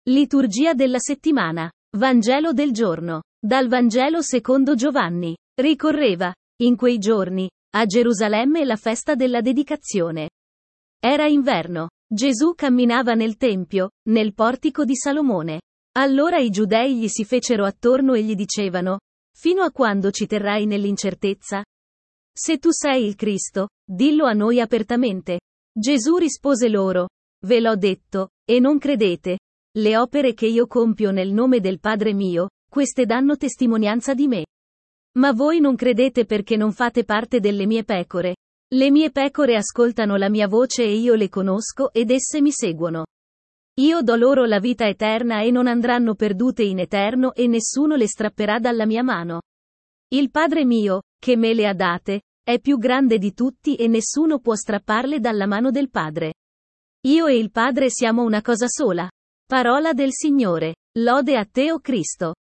Liturgia della settimana. Vangelo del giorno. Dal Vangelo secondo Giovanni. Ricorreva, in quei giorni, a Gerusalemme la festa della dedicazione. Era inverno. Gesù camminava nel Tempio, nel portico di Salomone. Allora i giudei gli si fecero attorno e gli dicevano: «Fino a quando ci terrai nell'incertezza? Se tu sei il Cristo, dillo a noi apertamente». Gesù rispose loro: «Ve l'ho detto, e non credete. Le opere che io compio nel nome del Padre mio, queste danno testimonianza di me. Ma voi non credete perché non fate parte delle mie pecore. Le mie pecore ascoltano la mia voce e io le conosco ed esse mi seguono. Io do loro la vita eterna e non andranno perdute in eterno e nessuno le strapperà dalla mia mano. Il Padre mio, che me le ha date, è più grande di tutti e nessuno può strapparle dalla mano del Padre. Io e il Padre siamo una cosa sola». Parola del Signore. Lode a te, o Cristo.